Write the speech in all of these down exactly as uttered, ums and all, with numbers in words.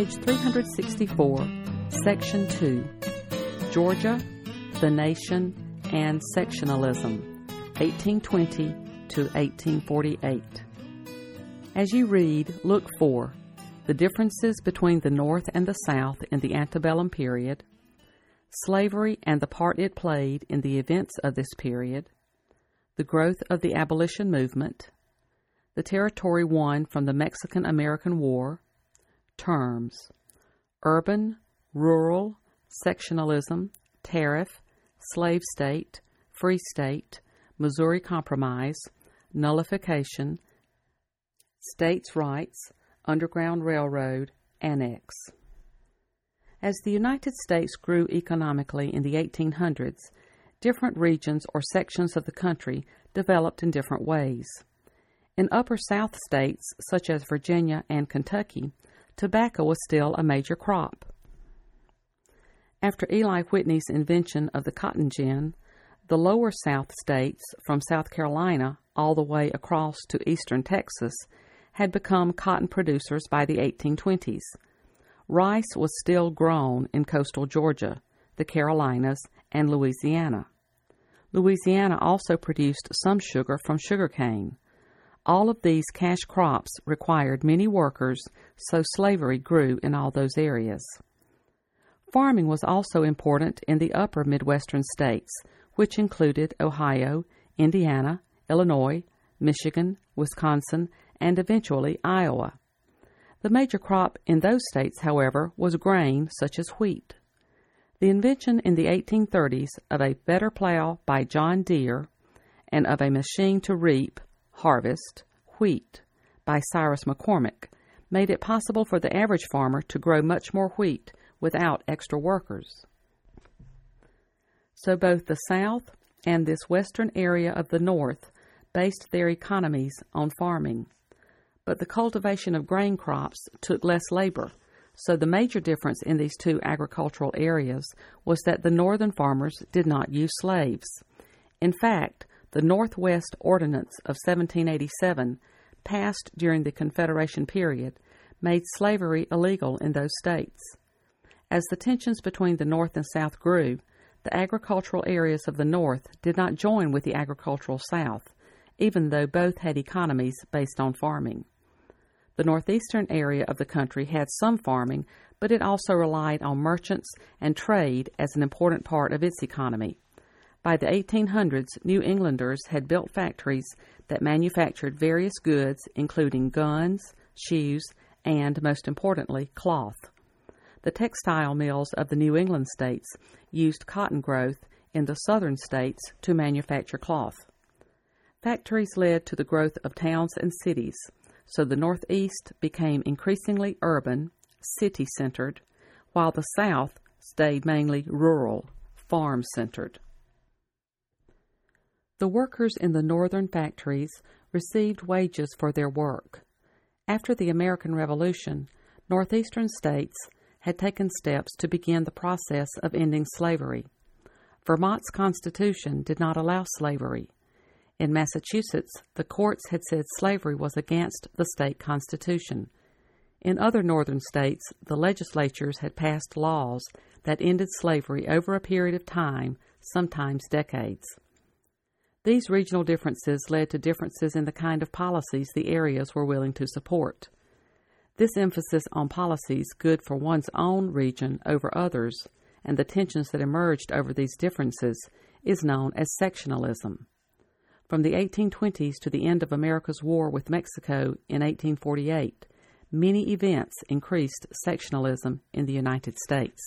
Page three sixty-four, Section two, Georgia, the Nation, and Sectionalism, eighteen twenty to eighteen forty-eight. As you read, look for the differences between the North and the South in the antebellum period, slavery and the part it played in the events of this period, the growth of the abolition movement, the territory won from the Mexican-American War, terms, urban, rural, sectionalism, tariff, slave state, free state, Missouri Compromise, nullification, states' rights, Underground Railroad, annex. As the United States grew economically in the eighteen hundreds, different regions or sections of the country developed in different ways. In upper South states, such as Virginia and Kentucky, tobacco was still a major crop. After Eli Whitney's invention of the cotton gin, the lower South states, from South Carolina all the way across to eastern Texas, had become cotton producers by the eighteen twenties. Rice was still grown in coastal Georgia, the Carolinas, and Louisiana. Louisiana also produced some sugar from sugarcane. All of these cash crops required many workers, so slavery grew in all those areas. Farming was also important in the upper Midwestern states, which included Ohio, Indiana, Illinois, Michigan, Wisconsin, and eventually Iowa. The major crop in those states, however, was grain such as wheat. The invention in the eighteen thirties of a better plow by John Deere and of a machine to reap, harvest, wheat by Cyrus McCormick made it possible for the average farmer to grow much more wheat without extra workers. So both the South and this western area of the North based their economies on farming. But the cultivation of grain crops took less labor, so the major difference in these two agricultural areas was that the northern farmers did not use slaves. In fact, the Northwest Ordinance of seventeen eighty-seven, passed during the Confederation period, made slavery illegal in those states. As the tensions between the North and South grew, the agricultural areas of the North did not join with the agricultural South, even though both had economies based on farming. The northeastern area of the country had some farming, but it also relied on merchants and trade as an important part of its economy. By the eighteen hundreds, New Englanders had built factories that manufactured various goods, including guns, shoes, and, most importantly, cloth. The textile mills of the New England states used cotton growth in the southern states to manufacture cloth. Factories led to the growth of towns and cities, so the Northeast became increasingly urban, city-centered, while the South stayed mainly rural, farm-centered. The workers in the northern factories received wages for their work. After the American Revolution, northeastern states had taken steps to begin the process of ending slavery. Vermont's Constitution did not allow slavery. In Massachusetts, the courts had said slavery was against the state constitution. In other northern states, the legislatures had passed laws that ended slavery over a period of time, sometimes decades. These regional differences led to differences in the kind of policies the areas were willing to support. This emphasis on policies good for one's own region over others, and the tensions that emerged over these differences, is known as sectionalism. From the eighteen twenties to the end of America's war with Mexico in eighteen forty-eight, many events increased sectionalism in the United States.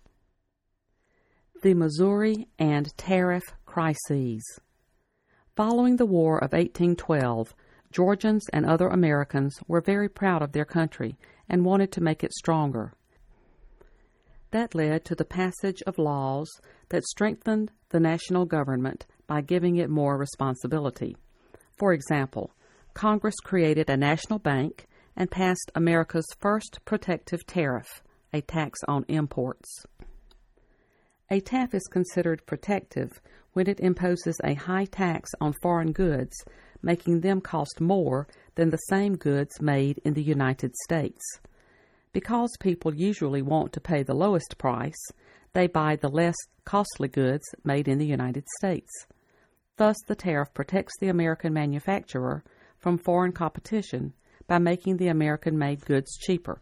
The Missouri and Tariff Crises. Following the War of eighteen twelve, Georgians and other Americans were very proud of their country and wanted to make it stronger. That led to the passage of laws that strengthened the national government by giving it more responsibility. For example, Congress created a national bank and passed America's first protective tariff, a tax on imports. A tariff is considered protective when it imposes a high tax on foreign goods, making them cost more than the same goods made in the United States. Because people usually want to pay the lowest price, they buy the less costly goods made in the United States. Thus, the tariff protects the American manufacturer from foreign competition by making the American-made goods cheaper.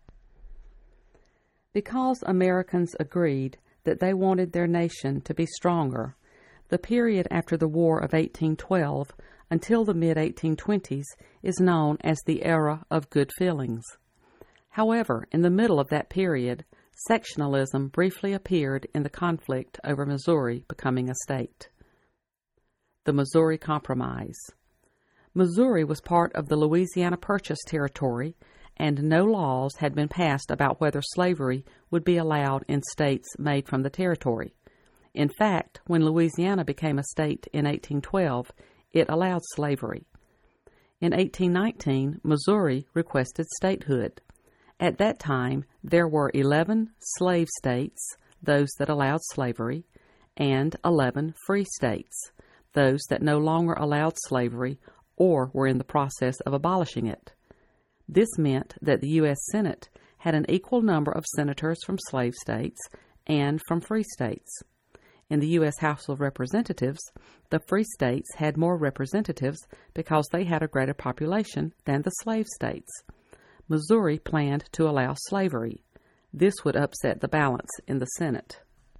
Because Americans agreed that they wanted their nation to be stronger, the period after the War of eighteen twelve until the mid eighteen twenties is known as the Era of Good Feelings. However, in the middle of that period, sectionalism briefly appeared in the conflict over Missouri becoming a state. The Missouri Compromise. Missouri was part of the Louisiana Purchase territory, and no laws had been passed about whether slavery would be allowed in states made from the territory. In fact, when Louisiana became a state in eighteen twelve, it allowed slavery. In eighteen nineteen, Missouri requested statehood. At that time, there were eleven slave states, those that allowed slavery, and eleven free states, those that no longer allowed slavery or were in the process of abolishing it. This meant that the U S Senate had an equal number of senators from slave states and from free states. In the U S House of Representatives, the free states had more representatives because they had a greater population than the slave states. Missouri planned to allow slavery. This would upset the balance in the Senate.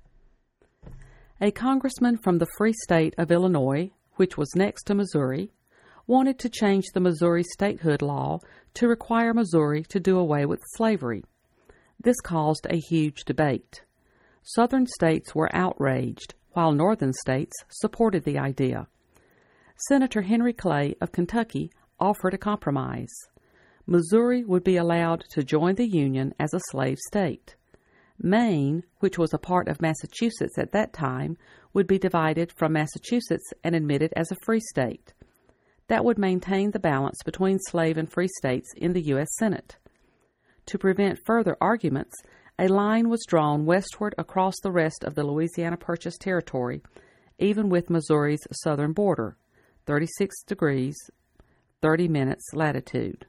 A congressman from the free state of Illinois, which was next to Missouri, wanted to change the Missouri statehood law to require Missouri to do away with slavery. This caused a huge debate. Southern states were outraged, while northern states supported the idea. Senator Henry Clay of Kentucky offered a compromise. Missouri would be allowed to join the Union as a slave state. Maine, which was a part of Massachusetts at that time, would be divided from Massachusetts and admitted as a free state. That would maintain the balance between slave and free states in the U S Senate. To prevent further arguments, a line was drawn westward across the rest of the Louisiana Purchase territory, even with Missouri's southern border, thirty-six degrees, thirty minutes latitude.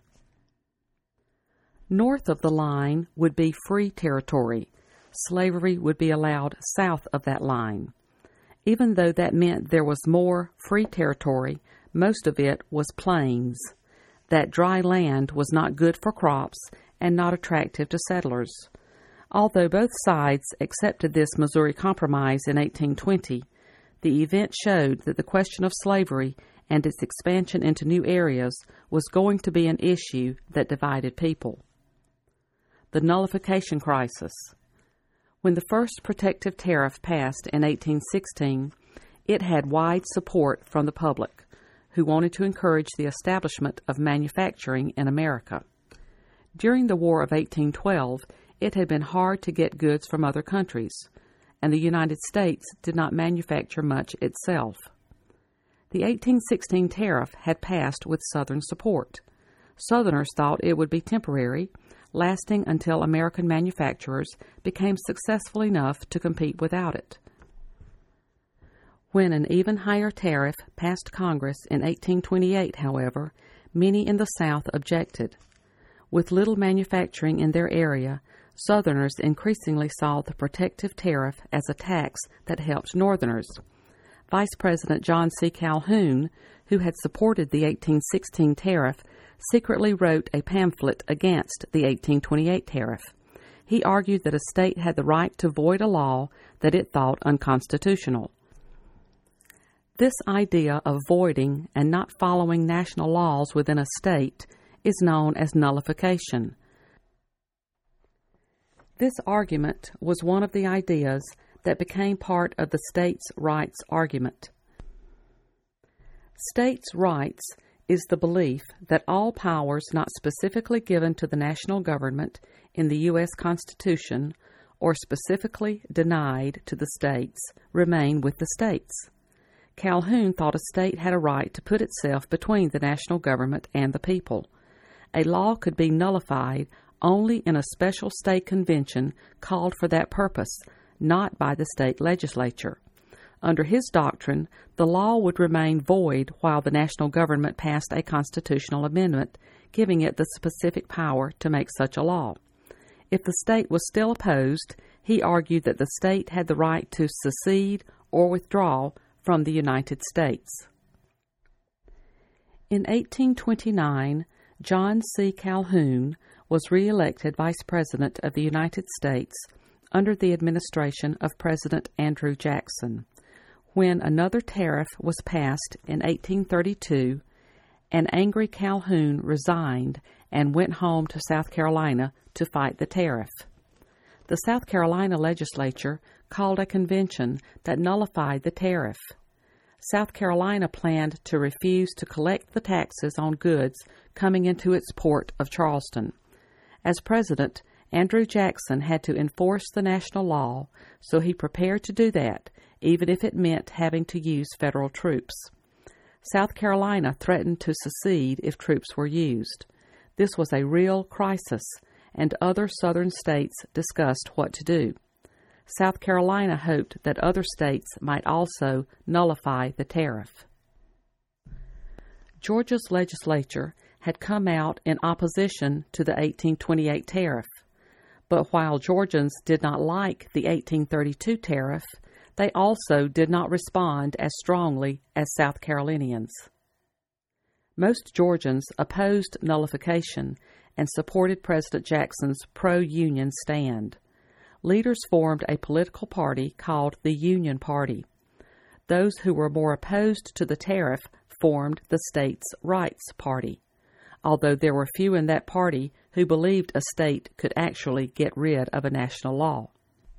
North of the line would be free territory. Slavery would be allowed south of that line. Even though that meant there was more free territory, most of it was plains. That dry land was not good for crops and not attractive to settlers. Although both sides accepted this Missouri Compromise in eighteen twenty, the event showed that the question of slavery and its expansion into new areas was going to be an issue that divided people. The nullification crisis. When the first protective tariff passed in eighteen sixteen, it had wide support from the public, who wanted to encourage the establishment of manufacturing in America. During the War of eighteen twelve, it had been hard to get goods from other countries, and the United States did not manufacture much itself. The eighteen sixteen tariff had passed with Southern support. Southerners thought it would be temporary, lasting until American manufacturers became successful enough to compete without it. When an even higher tariff passed Congress in eighteen twenty-eight, however, many in the South objected. With little manufacturing in their area, Southerners increasingly saw the protective tariff as a tax that helped Northerners. Vice President John C. Calhoun, who had supported the eighteen sixteen tariff, secretly wrote a pamphlet against the eighteen twenty-eight tariff. He argued that a state had the right to void a law that it thought unconstitutional. This idea of voiding and not following national laws within a state is known as nullification. This argument was one of the ideas that became part of the states' rights argument. States' rights is the belief that all powers not specifically given to the national government in the U S Constitution or specifically denied to the states remain with the states. Calhoun thought a state had a right to put itself between the national government and the people. A law could be nullified only in a special state convention called for that purpose, not by the state legislature. Under his doctrine, the law would remain void while the national government passed a constitutional amendment, giving it the specific power to make such a law. If the state was still opposed, he argued that the state had the right to secede or withdraw from the United States. In eighteen twenty-nine, John C. Calhoun was re-elected Vice President of the United States under the administration of President Andrew Jackson, when another tariff was passed in eighteen thirty-two. An angry Calhoun resigned and went home to South Carolina to fight the tariff. The South Carolina legislature called a convention that nullified the tariff. South Carolina planned to refuse to collect the taxes on goods coming into its port of Charleston. As president, Andrew Jackson had to enforce the national law, so he prepared to do that, even if it meant having to use federal troops. South Carolina threatened to secede if troops were used. This was a real crisis, and other southern states discussed what to do. South Carolina hoped that other states might also nullify the tariff. Georgia's legislature had come out in opposition to the eighteen twenty-eight tariff, but while Georgians did not like the eighteen thirty-two tariff, they also did not respond as strongly as South Carolinians. Most Georgians opposed nullification and supported President Jackson's pro-union stand. Leaders formed a political party called the Union Party. Those who were more opposed to the tariff formed the States' Rights Party, although there were few in that party who believed a state could actually get rid of a national law.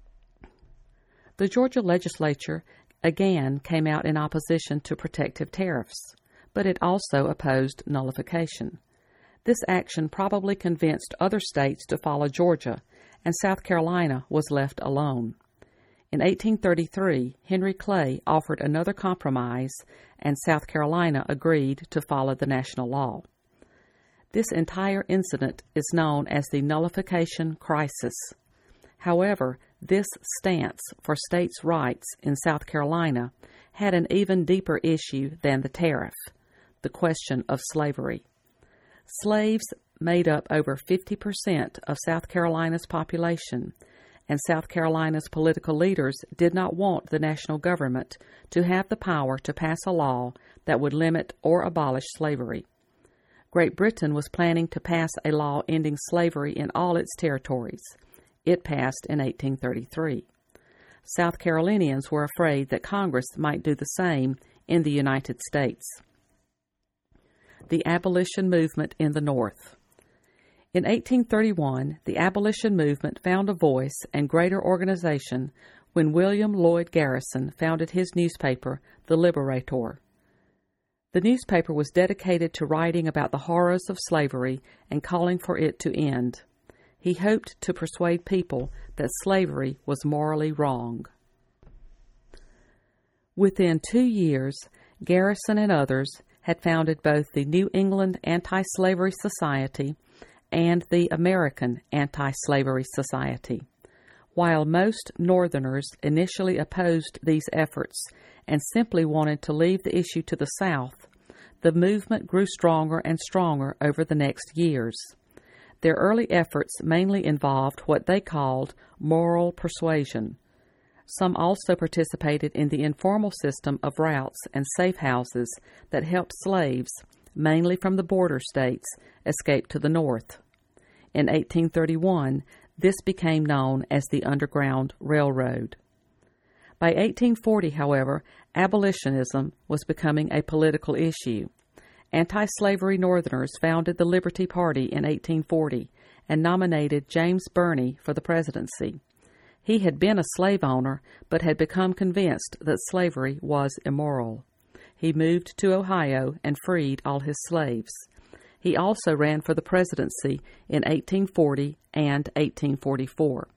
The Georgia legislature again came out in opposition to protective tariffs, but it also opposed nullification. This action probably convinced other states to follow Georgia, and South Carolina was left alone. In eighteen thirty-three, Henry Clay offered another compromise, and South Carolina agreed to follow the national law. This entire incident is known as the nullification crisis. However, this stance for states' rights in South Carolina had an even deeper issue than the tariff, the question of slavery. Slaves made up over fifty percent of South Carolina's population, and South Carolina's political leaders did not want the national government to have the power to pass a law that would limit or abolish slavery. Great Britain was planning to pass a law ending slavery in all its territories. It passed in eighteen thirty-three. South Carolinians were afraid that Congress might do the same in the United States. The abolition movement in the North. In eighteen thirty-one, the abolition movement found a voice and greater organization when William Lloyd Garrison founded his newspaper, The Liberator. The newspaper was dedicated to writing about the horrors of slavery and calling for it to end. He hoped to persuade people that slavery was morally wrong. Within two years, Garrison and others had founded both the New England Anti-Slavery Society and the American Anti-Slavery Society. While most Northerners initially opposed these efforts and simply wanted to leave the issue to the South, the movement grew stronger and stronger over the next years. Their early efforts mainly involved what they called moral persuasion. Some also participated in the informal system of routes and safe houses that helped slaves, mainly from the border states, escape to the North. In eighteen thirty-one, this became known as the Underground Railroad. By eighteen forty, however, abolitionism was becoming a political issue. Anti-slavery Northerners founded the Liberty Party in eighteen forty and nominated James Birney for the presidency. He had been a slave owner, but had become convinced that slavery was immoral. He moved to Ohio and freed all his slaves. He also ran for the presidency in eighteen forty and eighteen forty-four.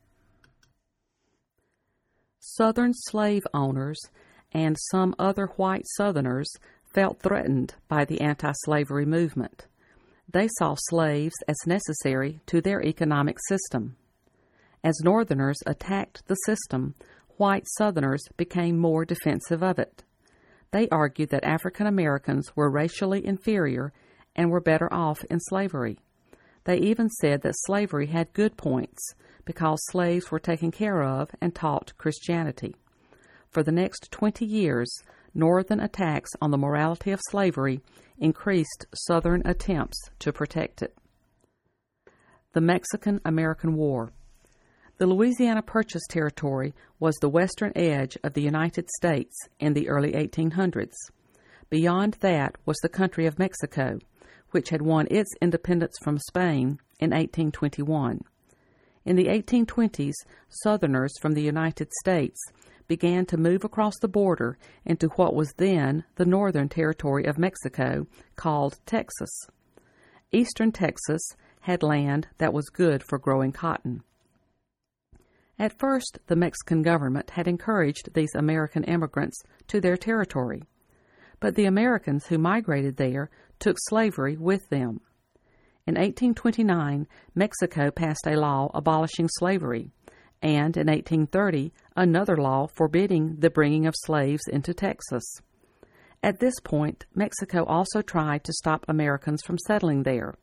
Southern slave owners and some other white Southerners felt threatened by the anti-slavery movement. They saw slaves as necessary to their economic system. As Northerners attacked the system, white Southerners became more defensive of it. They argued that African Americans were racially inferior and were better off in slavery. They even said that slavery had good points because slaves were taken care of and taught Christianity. For the next twenty years, Northern attacks on the morality of slavery increased Southern attempts to protect it. The Mexican-American War. The Louisiana Purchase Territory was the western edge of the United States in the early eighteen hundreds. Beyond that was the country of Mexico, which had won its independence from Spain in eighteen twenty-one. In the eighteen twenties, Southerners from the United States began to move across the border into what was then the Northern Territory of Mexico, called Texas. Eastern Texas had land that was good for growing cotton. At first, the Mexican government had encouraged these American immigrants to their territory, but the Americans who migrated there took slavery with them. In eighteen twenty-nine, Mexico passed a law abolishing slavery, and in eighteen thirty, another law forbidding the bringing of slaves into Texas. At this point, Mexico also tried to stop Americans from settling there.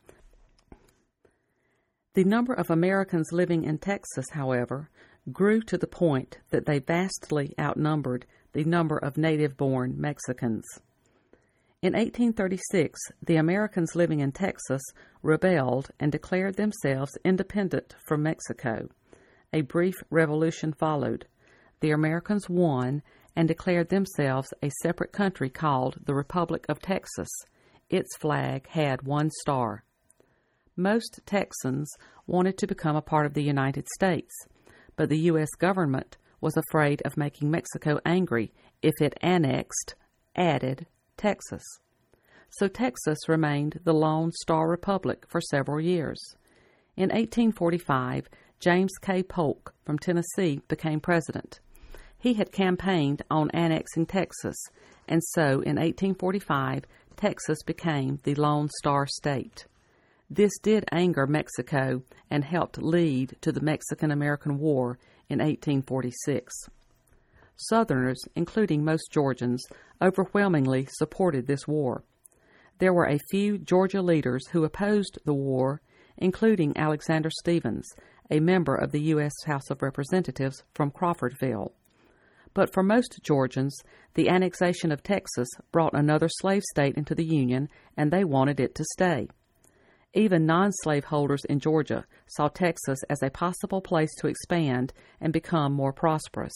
The number of Americans living in Texas, however, grew to the point that they vastly outnumbered the number of native-born Mexicans. In eighteen thirty-six, the Americans living in Texas rebelled and declared themselves independent from Mexico. A brief revolution followed. The Americans won and declared themselves a separate country called the Republic of Texas. Its flag had one star. Most Texans wanted to become a part of the United States, but the U S government was afraid of making Mexico angry if it annexed, added, Texas. So Texas remained the Lone Star Republic for several years. In eighteen forty-five, James K. Polk from Tennessee became president. He had campaigned on annexing Texas, and so in eighteen forty-five, Texas became the Lone Star State. This did anger Mexico and helped lead to the Mexican-American War in eighteen forty-six. Southerners, including most Georgians, overwhelmingly supported this war. There were a few Georgia leaders who opposed the war, including Alexander Stephens, a member of the U S House of Representatives from Crawfordville. But for most Georgians, the annexation of Texas brought another slave state into the Union, and they wanted it to stay. Even non-slaveholders in Georgia saw Texas as a possible place to expand and become more prosperous.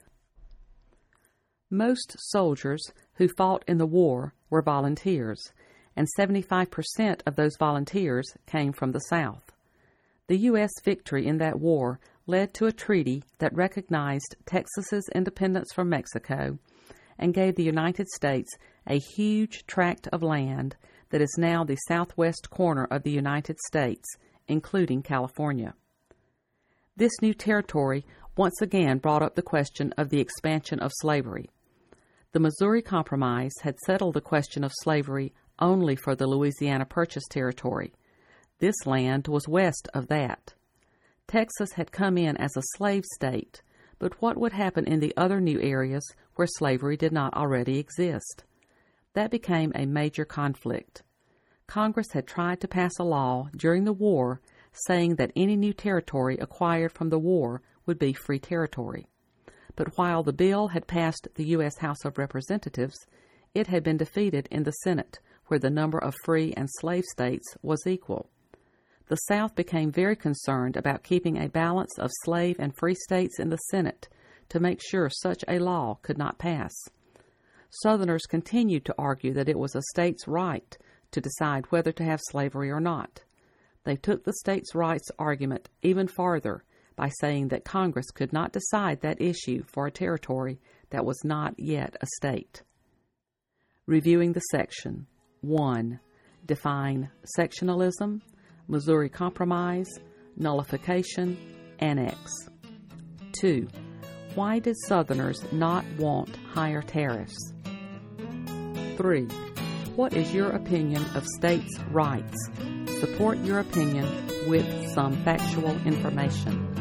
Most soldiers who fought in the war were volunteers, and seventy-five percent of those volunteers came from the South. The U S victory in that war led to a treaty that recognized Texas's independence from Mexico and gave the United States a huge tract of land that is now the southwest corner of the United States, including California. This new territory once again brought up the question of the expansion of slavery. The Missouri Compromise had settled the question of slavery only for the Louisiana Purchase Territory. This land was west of that. Texas had come in as a slave state, but what would happen in the other new areas where slavery did not already exist? That became a major conflict. Congress had tried to pass a law during the war saying that any new territory acquired from the war would be free territory. But while the bill had passed the U S House of Representatives, it had been defeated in the Senate, where the number of free and slave states was equal. The South became very concerned about keeping a balance of slave and free states in the Senate to make sure such a law could not pass. Southerners continued to argue that it was a state's right to decide whether to have slavery or not. They took the states' rights argument even farther by saying that Congress could not decide that issue for a territory that was not yet a state. Reviewing the section. one. Define sectionalism, Missouri Compromise, nullification, annex. two. Why did Southerners not want higher tariffs? three. What is your opinion of states' rights? Support your opinion with some factual information.